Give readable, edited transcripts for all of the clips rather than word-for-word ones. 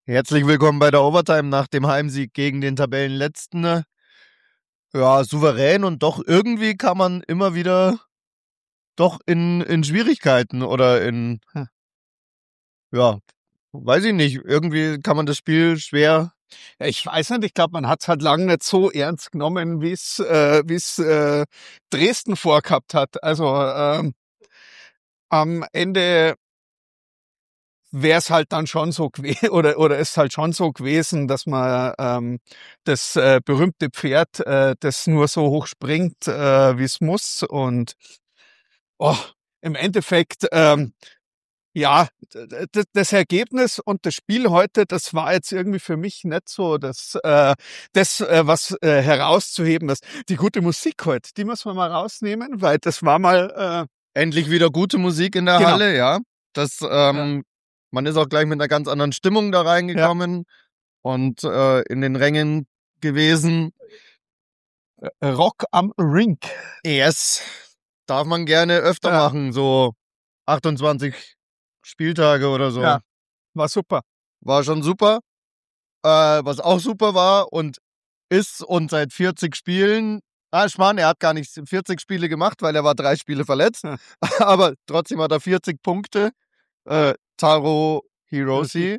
Herzlich willkommen bei der Overtime nach dem Heimsieg gegen den Tabellenletzten. Ja, souverän und doch irgendwie kann man immer wieder doch in Schwierigkeiten oder ja, weiß ich nicht, irgendwie kann man das Spiel schwer. Ja, ich weiß nicht, ich glaube, man hat es halt lange nicht so ernst genommen, wie es Dresden vorgehabt hat. Also am Ende wäre es halt dann schon so gewesen, oder ist halt schon so gewesen, dass man das berühmte Pferd, das nur so hoch springt, wie es muss. Und im Endeffekt, ja, das Ergebnis und das Spiel heute, das war jetzt irgendwie für mich nicht so was herauszuheben ist. Die gute Musik heute, die müssen wir mal rausnehmen, weil das war mal Endlich wieder gute Musik in der Genau. Halle, ja. Man ist auch gleich mit einer ganz anderen Stimmung da reingekommen und in den Rängen gewesen. Rock am Rink. Yes, darf man gerne öfter machen, so 28 Spieltage oder so. Ja, war super. War schon super. Was auch super war und ist und seit 40 Spielen, Schmarrn, er hat gar nicht 40 Spiele gemacht, weil er war 3 Spiele verletzt, aber trotzdem hat er 40 Punkte. Taro Hirose.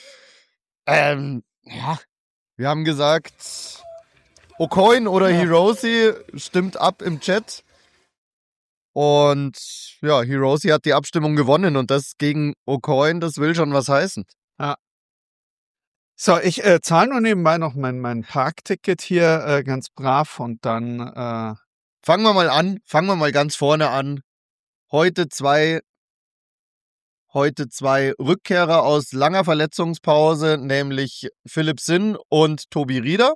Ja, wir haben gesagt, O'Coin oder Hirose stimmt ab im Chat. Und ja, Hirose hat die Abstimmung gewonnen und das gegen O'Coin, das will schon was heißen. Ja. So, ich zahle nur nebenbei noch mein Parkticket hier ganz brav und dann fangen wir mal ganz vorne an. Heute zwei Rückkehrer aus langer Verletzungspause, nämlich Philipp Sinn und Tobi Rieder.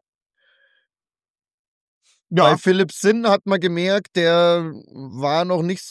Ja. Bei Philipp Sinn hat man gemerkt, der war noch nicht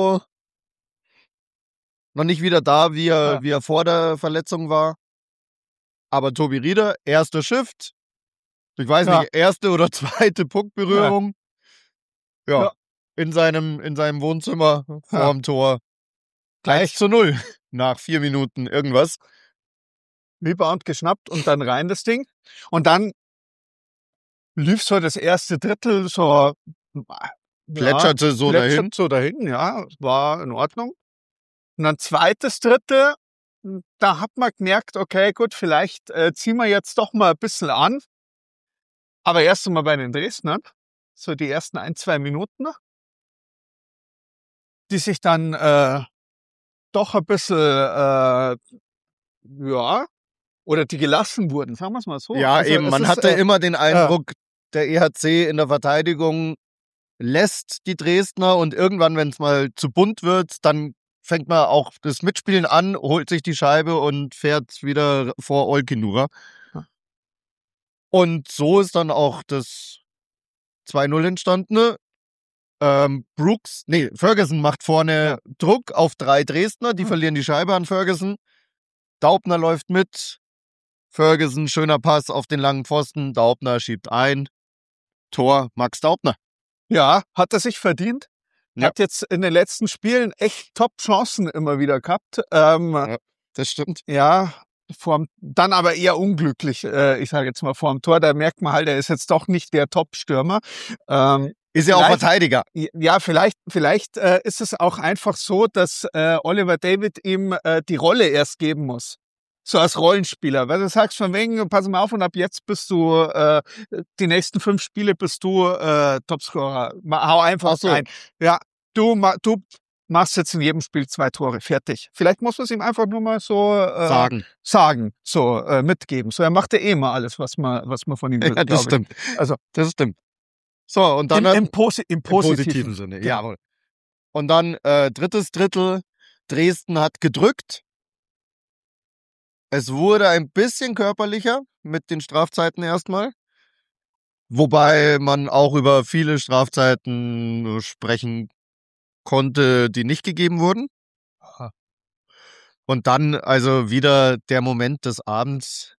wieder da, wie er vor der Verletzung war. Aber Tobi Rieder, erster Shift. Ich weiß nicht, erste oder zweite Puckberührung. Ja. In seinem Wohnzimmer vorm Tor. 1:0 nach 4 Minuten irgendwas. Rebound geschnappt und dann rein das Ding. Und dann lief so das erste Drittel so plätscherte so dahin, ja, war in Ordnung. Und dann zweites Drittel, da hat man gemerkt, okay, gut, vielleicht ziehen wir jetzt doch mal ein bisschen an. Aber erst einmal bei den Dresdnern, so die ersten 1-2 Minuten, die sich dann doch ein bisschen, oder die gelassen wurden, sagen wir es mal so. Ja, also, eben, man hatte immer den Eindruck, der EHC in der Verteidigung lässt die Dresdner und irgendwann, wenn es mal zu bunt wird, dann fängt man auch das Mitspielen an, holt sich die Scheibe und fährt wieder vor Olkinuora. Und so ist dann auch das 2:0 entstanden. Ferguson macht vorne Druck auf 3 Dresdner, die verlieren die Scheibe an Ferguson. Daubner läuft mit. Ferguson, schöner Pass auf den langen Pfosten. Daubner schiebt ein. Tor, Max Daubner. Ja, hat er sich verdient. Ja. Hat jetzt in den letzten Spielen echt Top-Chancen immer wieder gehabt. Ja, das stimmt. Ja, dann aber eher unglücklich, ich sage jetzt mal vorm Tor. Da merkt man halt, er ist jetzt doch nicht der Top-Stürmer. Ist ja auch Verteidiger. Ja, vielleicht ist es auch einfach so, dass Oliver David ihm die Rolle erst geben muss. So als Rollenspieler. Weil du sagst von wegen, pass mal auf und ab jetzt bist du, die nächsten 5 Spiele bist du Topscorer. Hau einfach rein. Ja, du machst jetzt in jedem Spiel 2 Tore. Fertig. Vielleicht muss man es ihm einfach nur mal so sagen, so mitgeben. So, er macht ja eh mal alles, was man von ihm will. Ja, das stimmt. Also, das stimmt. So, und dann im positiven Sinne, genau. jawohl. Und dann drittes Drittel, Dresden hat gedrückt. Es wurde ein bisschen körperlicher mit den Strafzeiten erstmal. Wobei man auch über viele Strafzeiten sprechen konnte, die nicht gegeben wurden. Und dann also wieder der Moment des Abends.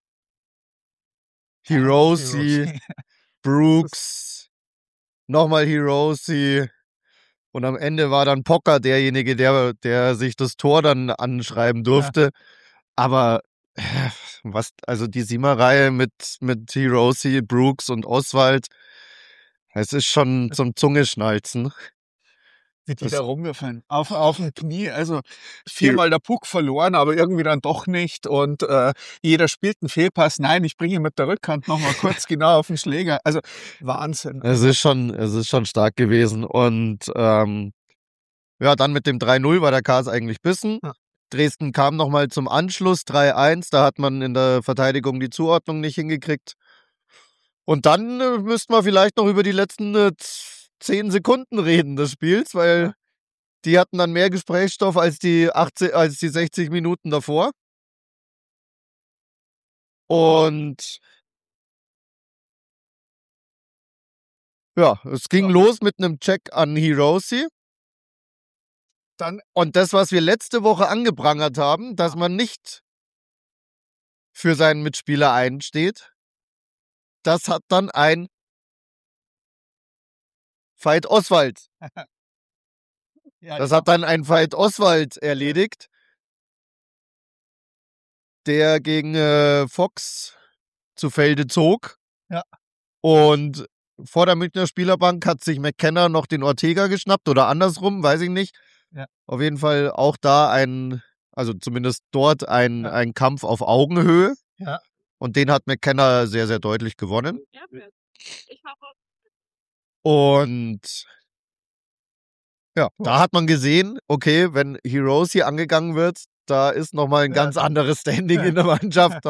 Hirose, Brooks, nochmal Hirose. Und am Ende war dann Pocker derjenige, der sich das Tor dann anschreiben durfte. Ja. Aber Also die Siemer-Reihe mit Hiroshi, Brooks und Oswald, es ist schon zum Zungeschnalzen. Wie die da rumgefallen. Auf dem Knie, also 4-mal der Puck verloren, aber irgendwie dann doch nicht. Und jeder spielt einen Fehlpass. Nein, ich bringe ihn mit der Rückhand nochmal kurz genau auf den Schläger. Also Wahnsinn. Es ist schon stark gewesen. Und ja, dann mit dem 3-0 war der Kars eigentlich bissen. Ja. Dresden kam nochmal zum Anschluss, 3-1. Da hat man in der Verteidigung die Zuordnung nicht hingekriegt. Und dann müssten wir vielleicht noch über die letzten 10 Sekunden reden des Spiels, weil die hatten dann mehr Gesprächsstoff als die 60 Minuten davor. Und ja, es ging los mit einem Check an Hiroshi. Und das, was wir letzte Woche angeprangert haben, dass man nicht für seinen Mitspieler einsteht, das hat dann ein Veit Oswald. Das hat dann ein Veit Oswald erledigt, der gegen Fox zu Felde zog. Ja. Und vor der Münchner Spielerbank hat sich McKenna noch den Ortega geschnappt oder andersrum, weiß ich nicht. Ja. Auf jeden Fall auch da also zumindest dort ein Kampf auf Augenhöhe. Ja. Und den hat McKenna sehr, sehr deutlich gewonnen. Ja, ich mache. Und ja, da hat man gesehen, okay, wenn Hiroshi angegangen wird, da ist nochmal ein ganz anderes Standing in der Mannschaft.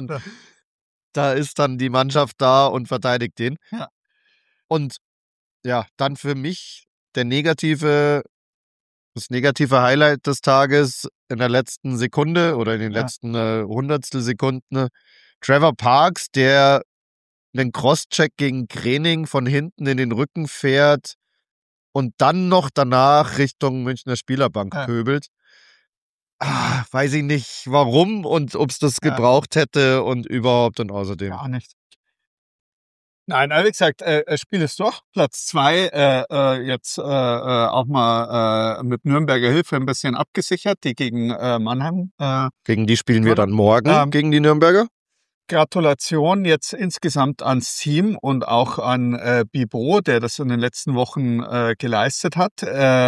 Da ist dann die Mannschaft da und verteidigt den. Ja. Und ja, dann für mich das negative Highlight des Tages in der letzten Sekunde oder in den letzten Hundertstelsekunden. Trevor Parks, der einen Crosscheck gegen Gröning von hinten in den Rücken fährt und dann noch danach Richtung Münchner Spielerbank pöbelt. Weiß ich nicht, warum und ob es das gebraucht hätte und überhaupt und außerdem. Gar nicht. Nein, also wie gesagt, Spiel ist durch. Platz 2 jetzt auch mal mit Nürnberger Hilfe ein bisschen abgesichert, die gegen Mannheim. Gegen die spielen wir dann morgen, gegen die Nürnberger. Gratulation jetzt insgesamt ans Team und auch an Bibo, der das in den letzten Wochen geleistet hat.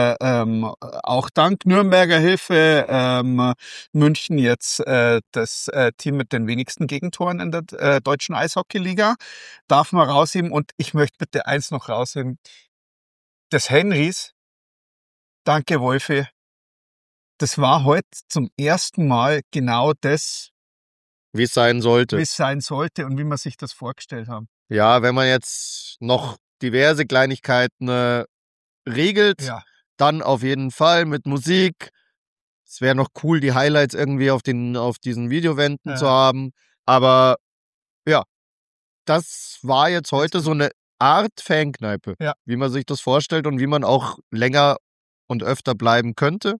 Auch dank Nürnberger Hilfe München jetzt das Team mit den wenigsten Gegentoren in der deutschen Eishockeyliga. Darf man rausheben. Und ich möchte bitte eins noch rausheben. Des Henrys, danke Wolfi, das war heute zum ersten Mal genau das, wie es sein sollte. Wie es sein sollte und wie man sich das vorgestellt haben. Ja, wenn man jetzt noch diverse Kleinigkeiten regelt, dann auf jeden Fall mit Musik. Es wäre noch cool, die Highlights irgendwie auf diesen Videowänden zu haben. Aber ja, das war jetzt heute so eine Art Fankneipe, wie man sich das vorstellt und wie man auch länger und öfter bleiben könnte.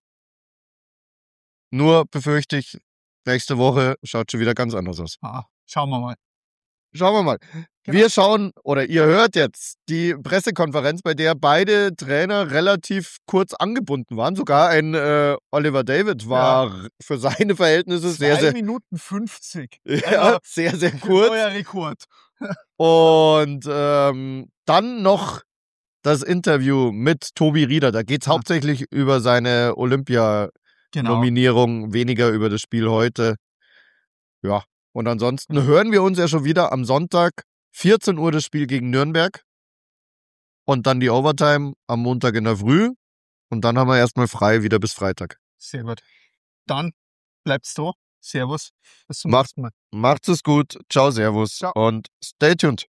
Nur befürchte ich, nächste Woche schaut schon wieder ganz anders aus. Schauen wir mal. Genau. Wir schauen, oder ihr hört jetzt die Pressekonferenz, bei der beide Trainer relativ kurz angebunden waren. Sogar ein Oliver David war für seine Verhältnisse sehr, sehr... 2 Minuten 50. Ja, sehr, sehr kurz. Neuer Rekord. Und dann noch das Interview mit Tobi Rieder. Da geht es hauptsächlich über seine Olympia-Nominierung, weniger über das Spiel heute. Ja, und ansonsten hören wir uns ja schon wieder am Sonntag, 14 Uhr das Spiel gegen Nürnberg und dann die Overtime am Montag in der Früh und dann haben wir erstmal frei wieder bis Freitag. Sehr gut. Dann bleibt's da. Servus. Bis zum nächsten Mal. Macht's es gut. Ciao, servus. Ciao. Und stay tuned.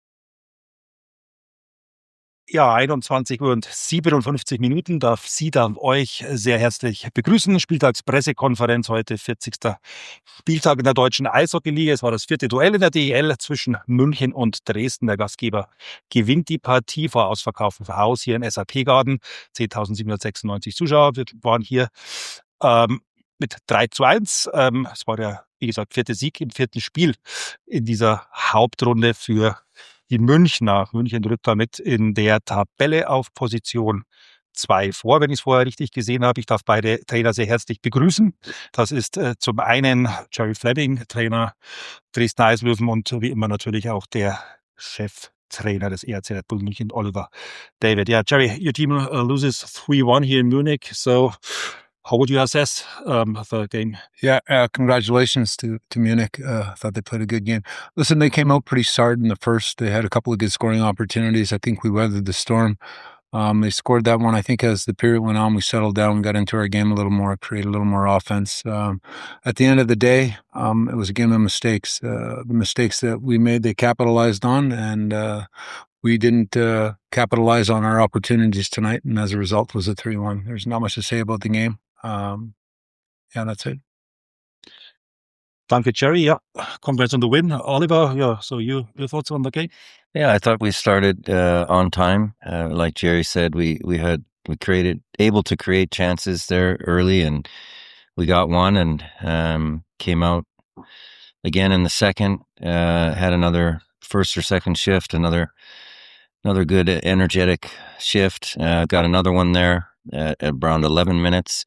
Ja, 21 Uhr und 57 Minuten darf euch sehr herzlich begrüßen. Spieltagspressekonferenz heute, 40. Spieltag in der deutschen Eishockeyliga. Es war das 4. Duell in der DEL zwischen München und Dresden. Der Gastgeber gewinnt die Partie vor ausverkauftem Haus hier in SAP-Garden. 10.796 Zuschauer waren hier mit 3:1. Es war der, wie gesagt, 4. Sieg im 4. Spiel in dieser Hauptrunde für die Münchner. München rückt damit in der Tabelle auf Position 2 vor, wenn ich es vorher richtig gesehen habe. Ich darf beide Trainer sehr herzlich begrüßen. Das ist zum einen Jerry Fleming, Trainer Dresdner Eislöwen und wie immer natürlich auch der Cheftrainer des ERC Red Bull München, Oliver David. Yeah, Jerry, your team loses 3-1 here in Munich. So how would you assess the game? Yeah, congratulations to Munich. I thought they played a good game. Listen, they came out pretty hard in the first. They had a couple of good scoring opportunities. I think we weathered the storm. They scored that one. I think as the period went on, we settled down, got into our game a little more, created a little more offense. At the end of the day, it was a game of mistakes. The mistakes that we made, they capitalized on, and we didn't capitalize on our opportunities tonight, and as a result, it was a 3-1. There's not much to say about the game. Yeah, that's it. Danke, Jerry. Yeah, congrats on the win. Oliver, yeah, so your thoughts on the game? Yeah, I thought we started on time. Like Jerry said, we able to create chances there early, and we got one, and came out again in the second. Had another first or second shift, another good energetic shift. Got another one there at around 11 minutes.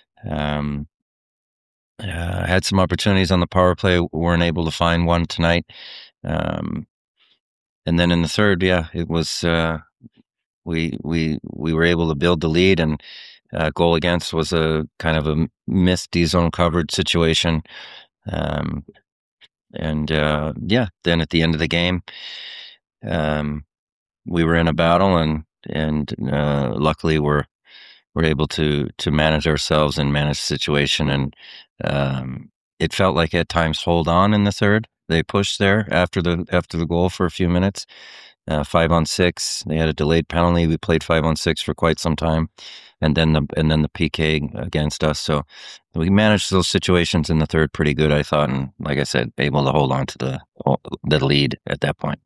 Had some opportunities on the power play. Weren't able to find one tonight. And then in the third, yeah, it was we were able to build the lead, and goal against was a kind of a missed D-zone covered situation. Yeah, then at the end of the game, we were in a battle, and luckily we're able to manage ourselves and manage the situation. And it felt like at times hold on in the third. They pushed there after the goal for a few minutes. 5-on-6. They had a delayed penalty. We played 5-on-6 for quite some time, and then the PK against us. So we managed those situations in the third pretty good, I thought, and like I said, able to hold on to the lead at that point.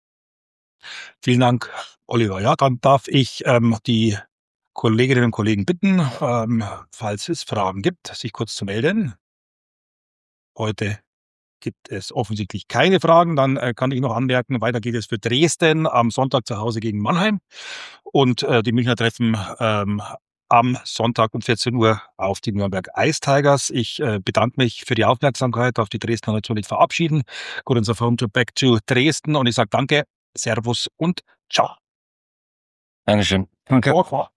Vielen Dank, Oliver. Ja, dann darf ich die Kolleginnen und Kollegen bitten, falls es Fragen gibt, sich kurz zu melden. Heute gibt es offensichtlich keine Fragen. Dann kann ich noch anmerken, weiter geht es für Dresden am Sonntag zu Hause gegen Mannheim. Und die Münchner treffen am Sonntag um 14 Uhr auf die Nürnberg Ice Tigers. Ich bedanke mich für die Aufmerksamkeit, darf die Dresdner natürlich verabschieden. Good enough home to back to Dresden. Und ich sage danke, Servus und ciao. Dankeschön. Okay.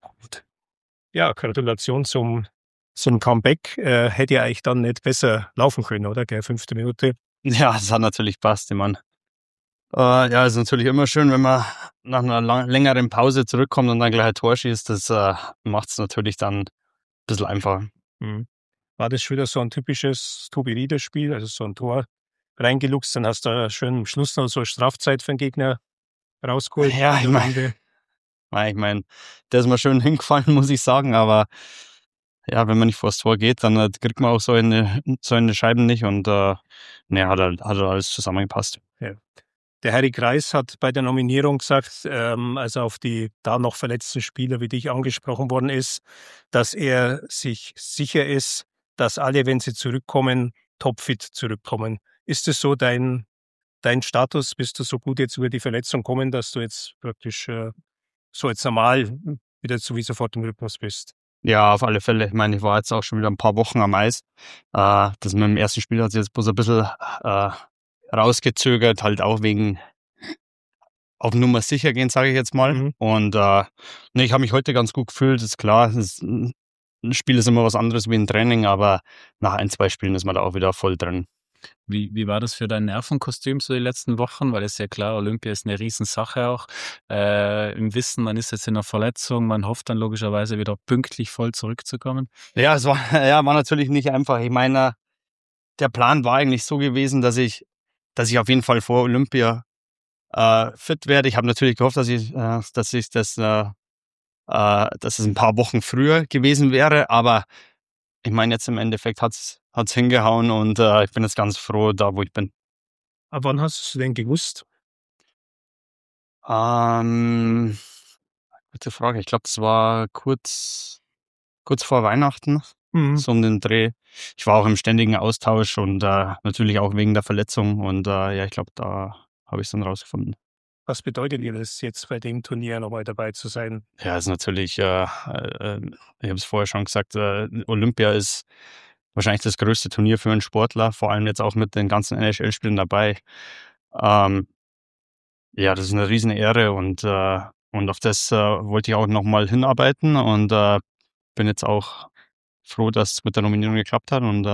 Ja, Gratulation zum Comeback. Hätte ja eigentlich dann nicht besser laufen können, oder? Gell, 5. Minute. Ja, das hat natürlich passt, ich meine. Ja, ist natürlich immer schön, wenn man nach einer längeren Pause zurückkommt und dann gleich ein Tor schießt. Das macht es natürlich dann ein bisschen einfacher. Mhm. War das schon wieder so ein typisches Tobi Rieder-Spiel, also so ein Tor reingeluchst, dann hast du schön am Schluss noch so eine Strafzeit für den Gegner rausgeholt? Ja, ich meine, der ist mal schön hingefallen, muss ich sagen, aber ja, wenn man nicht vors Tor geht, dann kriegt man auch so eine Scheiben nicht, und hat alles zusammengepasst. Ja. Der Harry Kreis hat bei der Nominierung gesagt, als auf die da noch verletzten Spieler wie dich angesprochen worden ist, dass er sich sicher ist, dass alle, wenn sie zurückkommen, topfit zurückkommen. Ist es so dein Status? Bist du so gut jetzt über die Verletzung kommen, dass du jetzt praktisch so jetzt normal wieder wie sofort im Rhythmus bist? Ja, auf alle Fälle. Ich meine, ich war jetzt auch schon wieder ein paar Wochen am Eis. Das mit dem ersten Spiel hat sich jetzt bloß ein bisschen rausgezögert, halt auch wegen auf Nummer sicher gehen, sage ich jetzt mal. Mhm. Und ich habe mich heute ganz gut gefühlt, ist klar. Ein Spiel ist immer was anderes wie ein Training, aber nach 1-2 Spielen ist man da auch wieder voll drin. Wie war das für dein Nervenkostüm so die letzten Wochen? Weil es ist ja klar, Olympia ist eine Riesensache auch. Im Wissen, man ist jetzt in einer Verletzung, man hofft dann logischerweise wieder pünktlich voll zurückzukommen. Ja, es war natürlich nicht einfach. Ich meine, der Plan war eigentlich so gewesen, dass ich auf jeden Fall vor Olympia fit werde. Ich habe natürlich gehofft, dass es ein paar Wochen früher gewesen wäre, aber ich meine, jetzt im Endeffekt hat's hingehauen, und ich bin jetzt ganz froh, da wo ich bin. Aber wann hast du denn gewusst? Gute Frage. Ich glaube, das war kurz vor Weihnachten, so um den Dreh. Ich war auch im ständigen Austausch und natürlich auch wegen der Verletzung, und ich glaube, da habe ich es dann rausgefunden. Was bedeutet dir das jetzt bei dem Turnier nochmal dabei zu sein? Ja, ist natürlich, ich habe es vorher schon gesagt, Olympia ist wahrscheinlich das größte Turnier für einen Sportler, vor allem jetzt auch mit den ganzen NHL-Spielen dabei. Ja, das ist eine riesen Ehre und auf das wollte ich auch nochmal hinarbeiten und bin jetzt auch froh, dass es mit der Nominierung geklappt hat und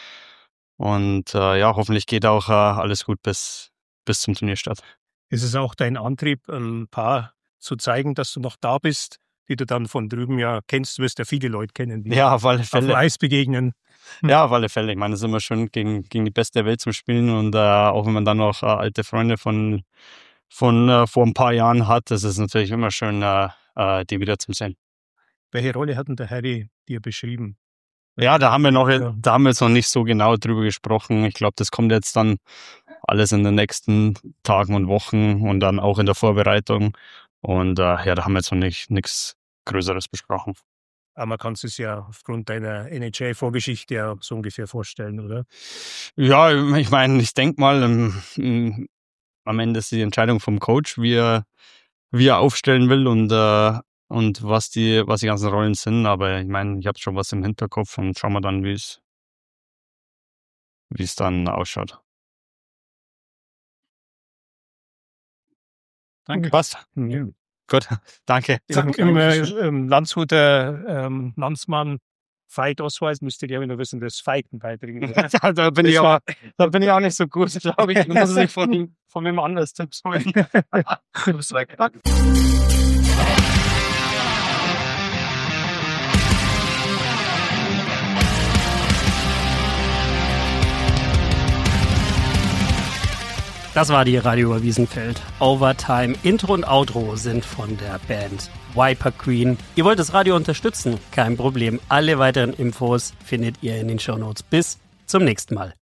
ja, hoffentlich geht auch alles gut bis zum Turnierstart. Ist es auch dein Antrieb, ein paar zu zeigen, dass du noch da bist, die du dann von drüben ja kennst? Du wirst ja viele Leute kennen, die Ja, auf alle auf dem Fälle. Eis begegnen. Ja, auf alle Fälle. Ich meine, es ist immer schön, gegen die Beste der Welt zu spielen und auch wenn man dann noch alte Freunde von vor ein paar Jahren hat, das ist natürlich immer schön, die wieder zu sehen. Welche Rolle hat denn der Harry dir beschrieben? Ja, da haben wir jetzt noch nicht so genau drüber gesprochen. Ich glaube, das kommt jetzt dann alles in den nächsten Tagen und Wochen und dann auch in der Vorbereitung. Und ja, da haben wir jetzt noch nichts Größeres besprochen. Aber man kann es ja aufgrund deiner NHL-Vorgeschichte ja so ungefähr vorstellen, oder? Ja, ich meine, ich denke mal, am Ende ist die Entscheidung vom Coach, wie er aufstellen will und was die ganzen Rollen sind. Aber ich meine, ich habe schon was im Hinterkopf und schauen wir dann, wie es dann ausschaut. Danke. Passt. Ja. Gut, danke. Im Landshuter Landsmann Fight-Ausweis müsstet ihr nur wissen, das Fighten beibringen. Da bin ich auch nicht so gut, glaube ich. Da muss ich von wem anders Tipps holen. Das war die Radio Wiesenfeld. Overtime, Intro und Outro sind von der Band Viper Queen. Ihr wollt das Radio unterstützen? Kein Problem. Alle weiteren Infos findet ihr in den Shownotes. Bis zum nächsten Mal.